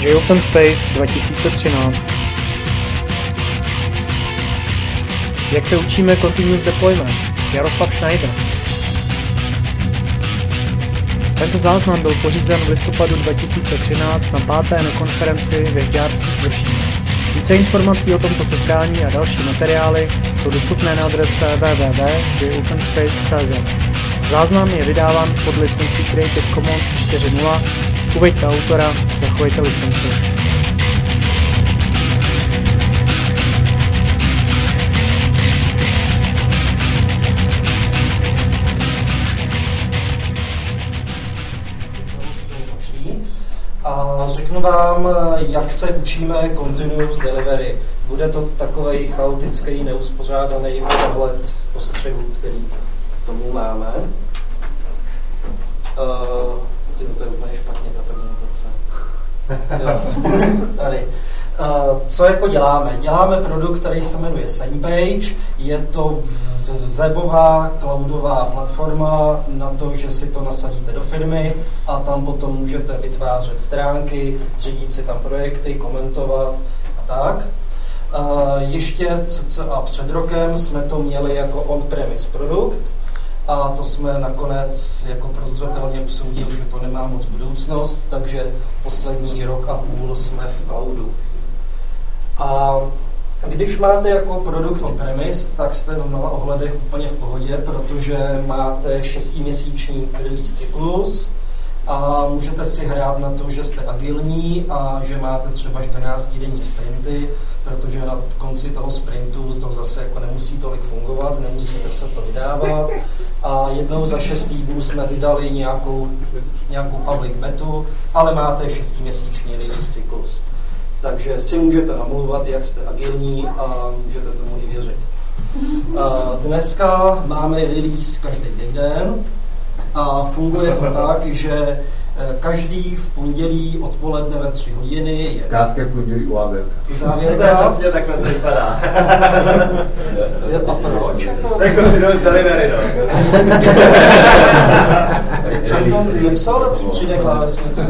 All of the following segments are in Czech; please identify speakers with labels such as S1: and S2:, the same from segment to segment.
S1: JOpenSpace 2013. Jak se učíme Continuous Deployment? Jaroslav Schneider. Tento záznam byl pořízen v listopadu 2013 na 5. konferenci ve Žďárských Vrších. Více informací o tomto setkání a další materiály jsou dostupné na adrese www.jopenspace.cz. Záznam je vydáván pod licencí Creative Commons 4.0. Uveďte autora, zachovejte licenci.
S2: A řeknu vám, jak se učíme Continuous Delivery. Bude to takovej chaotický, neuspořádaný pohled postřehů, který k tomu máme. To je úplně špatně, ta prezentace. Tady. Co jako děláme? Děláme produkt, který se jmenuje SamePage. Je to webová, cloudová platforma na to, že si to nasadíte do firmy a tam potom můžete vytvářet stránky, řídit si tam projekty, komentovat a tak. Ještě cca před rokem jsme to měli jako on-premise produkt a to jsme nakonec jako prozřetelně usoudili, že to nemá moc budoucnost, takže poslední rok a půl jsme v cloudu. A když máte jako produkt on-premise, tak jste v mnoha ohledech úplně v pohodě, protože máte 6měsíční release cyklus a můžete si hrát na to, že jste agilní a že máte třeba 14denní sprinty, protože na konci toho sprintu to zase jako nemusí tolik fungovat, nemusíte se to vydávat. A jednou za 6 týdnů jsme vydali nějakou public betu, ale máte 6měsíční release cyklus. Takže si můžete namlouvat, jak jste agilní a můžete tomu i věřit. Dneska máme release každý den a funguje to tak, že každý v pondělí odpoledne ve 3 hodiny je...
S3: Krátké pondělí u závěrka.
S2: Závěrka.
S4: To je vlastně takhle to vypadá.
S2: A proč?
S4: To je Continuous Delivery, no.
S2: Teď jsem to nepsal na 3D klávesnici.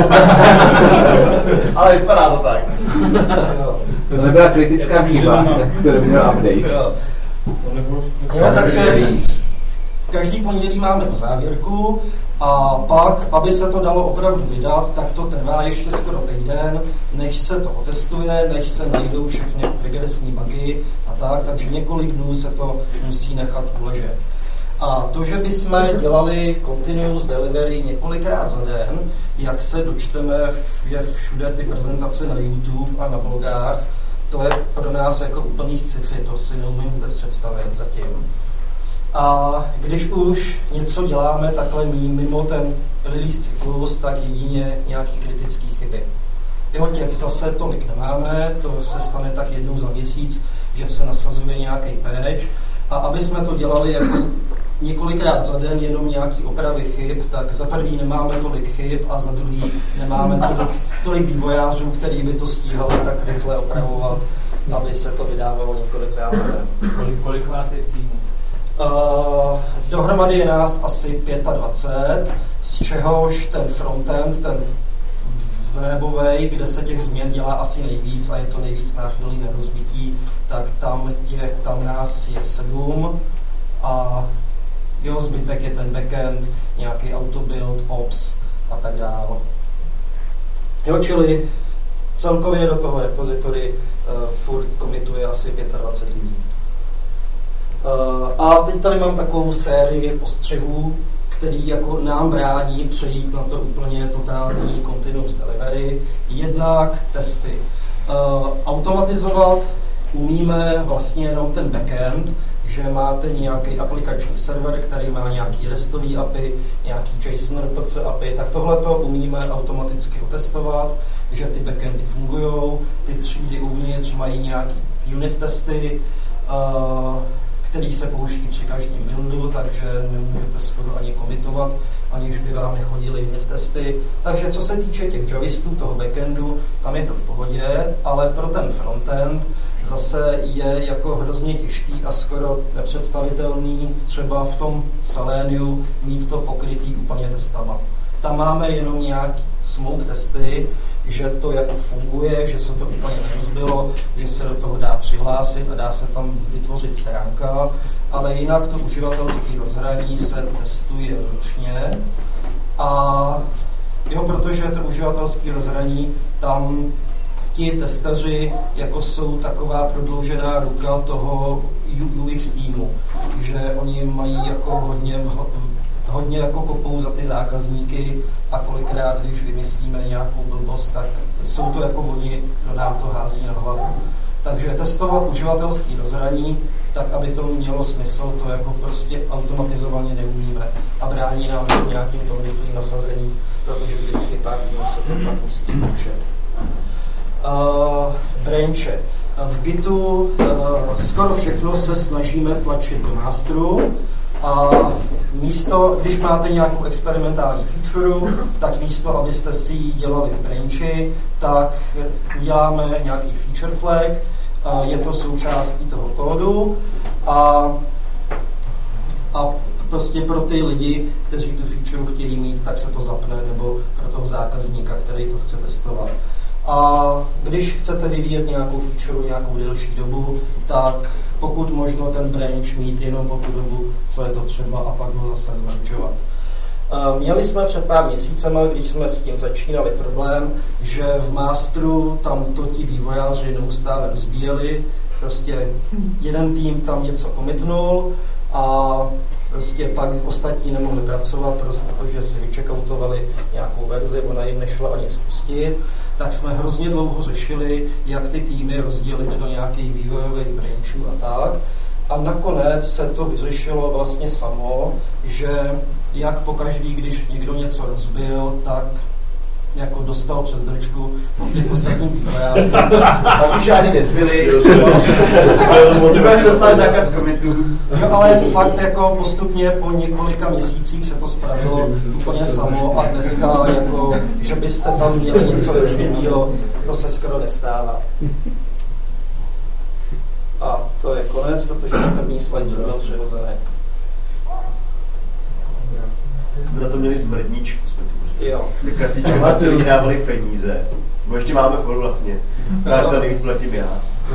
S4: Ale vypadá to tak.
S5: To nebyla kritická výzva, kterou měl update.
S2: Jo, takže každý pondělí máme závěrku a pak, aby se to dalo opravdu vydat, tak to trvá ještě skoro týden, než se to otestuje, než se najdou všechny regresní bugy a tak, takže několik dnů se to musí nechat uležet. A to, že bychom dělali Continuous Delivery několikrát za den, jak se dočteme, je všude ty prezentace na YouTube a na blogách, to je pro nás jako úplný sci-fi, to si neumím vůbec představit zatím. A když už něco děláme takhle mimo ten release cyklus, tak jedině nějaký kritický chyby. Jo, těch zase tolik nemáme, to se stane tak jednou za měsíc, že se nasazuje nějaký patch. A aby jsme to dělali jako několikrát za den jenom nějaký opravy chyb, tak za první nemáme tolik chyb a za druhý nemáme tolik vývojářů, který by to stíhali tak rychle opravovat, aby se to vydávalo několikrát za den.
S6: Kolik vás je v týmu?
S2: Dohromady je nás asi 25, z čehož ten frontend, ten webovej, kde se těch změn dělá asi nejvíc a je to nejvíc náchylný na rozbití, tak tam nás je 7 a jeho zbytek je ten backend, nějaký autobuild, ops a tak dále. Jo, čili celkově do toho repository furt commituje asi 25 lidí. A teď tady mám takovou sérii postřehů, který jako nám brání přejít na to úplně totální continuous delivery. Jednak testy. Automatizovat umíme vlastně jenom ten backend, že máte nějaký aplikační server, který má nějaký restový API, nějaký JSON RPC API, tak tohleto umíme automaticky otestovat, že ty backendy fungujou, ty třídy uvnitř mají nějaký unit testy, který se pouští při každém buildu, takže nemůžete skoro ani commitovat, aniž by vám nechodily unit testy. Takže co se týče těch javistů, toho backendu, tam je to v pohodě, ale pro ten frontend zase je jako hrozně těžký a skoro nepředstavitelný třeba v tom Seleniu mít to pokrytý úplně testama. Tam máme jenom nějaký smoke testy, že to jako funguje, že se to úplně nerozbilo, že se do toho dá přihlásit a dá se tam vytvořit stránka, ale jinak to uživatelské rozhraní se testuje ručně a jo, protože to uživatelské rozhraní, tam ti testeři jako jsou taková prodloužená ruka toho UX týmu, že oni mají jako hodně jako kopou za ty zákazníky a kolikrát, když vymyslíme nějakou blbost, tak jsou to jako oni, kdo nám to hází na hlavu. Takže testovat uživatelský rozhraní, tak aby to mělo smysl, to jako prostě automatizovaně neumíme a brání nám to nějakým tom rychlým nasazení, protože vždycky tak se to pak musí zkoušet. Branche. V Gitu skoro všechno se snažíme tlačit do masteru a místo, když máte nějakou experimentální feature, tak místo, abyste si ji dělali v branchi, tak uděláme nějaký feature flag, je to součástí toho kódu a prostě pro ty lidi, kteří tu feature chtějí mít, tak se to zapne, nebo pro toho zákazníka, který to chce testovat. A když chcete vyvíjet nějakou feature nějakou delší dobu, tak pokud možno ten branch mít jenom po tu dobu, co je to třeba, a pak ho zase zmerčovat. Měli jsme před pár měsícema, když jsme s tím začínali, problém, že v masteru tam to ti vývojáři neustále rozbíjeli, prostě jeden tým tam něco commitnul a prostě pak ostatní nemohli pracovat, protože si vycheckoutovali nějakou verzi, ona jim nešla ani spustit, tak jsme hrozně dlouho řešili, jak ty týmy rozdělit do nějakých vývojových branchů a tak. A nakonec se to vyřešilo vlastně samo, že jak pokaždý, když někdo něco rozbil, tak jako dostal přes držku těch ostatních vývojářů.
S4: A už ani nezbyli. Ty dostali zákaz komitů.
S2: No, ale fakt jako postupně po několika měsících se to spravilo úplně samo a dneska jako, že byste tam měli něco rozvětýho, to se skoro nestává. A to je konec, protože na první slide jsem byl přirozený.
S4: My na to měli zmrdničku, jsme tu možná.
S2: Jo.
S4: Ty kasičové, který dávali peníze. Bo ještě máme folu vlastně. Práž tady nejvíc platím já.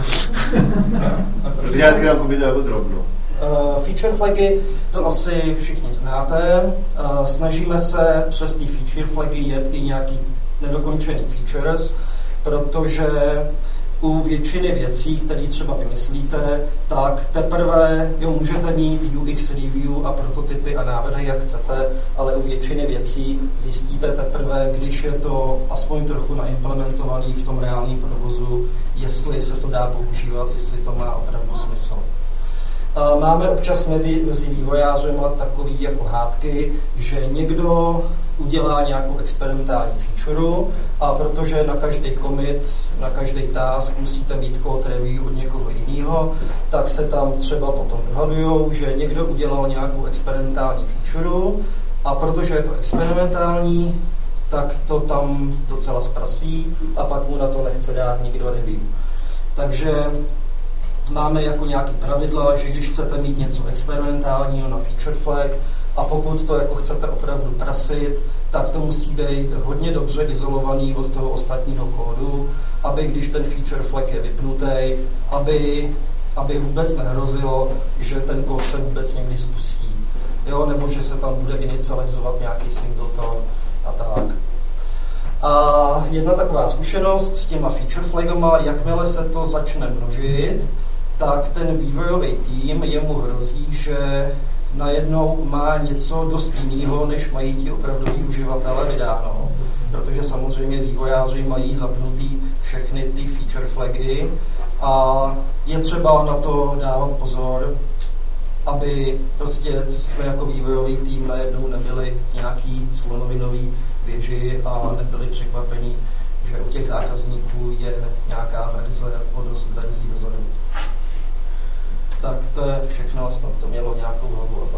S4: Protože já vždycky tam koupit jako drobno.
S2: Feature flagy, to asi všichni znáte. Snažíme se přes ty feature flagy jet i nějaký nedokončený features, protože u většiny věcí, které třeba vymyslíte, tak teprve můžete mít UX review a prototypy a návrhy, jak chcete, ale u většiny věcí zjistíte teprve, když je to aspoň trochu naimplementovaný v tom reálném provozu, jestli se to dá používat, jestli to má opravdu smysl. Máme občas mezi vývojářema takový jako hádky, že někdo udělá nějakou experimentální feature a protože na každý commit, na každý task musíte mít code review od někoho jiného, tak se tam třeba potom dohadujou, že někdo udělal nějakou experimentální feature a protože je to experimentální, tak to tam docela zprasí a pak mu na to nechce dát nikdo review. Takže máme jako nějaký pravidla, že když chcete mít něco experimentálního na feature flag a pokud to jako chcete opravdu prasit, tak to musí být hodně dobře izolovaný od toho ostatního kódu, aby když ten feature flag je vypnutý, aby vůbec nehrozilo, že ten kód se vůbec někdy spustí. Jo, nebo že se tam bude inicializovat nějaký singleton a tak. A jedna taková zkušenost s těma feature flagama, jakmile se to začne množit, tak ten vývojový tým jemu hrozí, že najednou má něco dost jiného, než mají ti opravdoví uživatelé vydáno. Protože samozřejmě vývojáři mají zapnutý všechny ty feature flagy a je třeba na to dávat pozor, aby prostě jsme jako vývojový tým najednou nebyli nějaký slonovinový věži a nebyli překvapení, že u těch zákazníků je nějaká verze o dost verzí dozadu. Tak to je všechno, snad to mělo nějakou hlavu a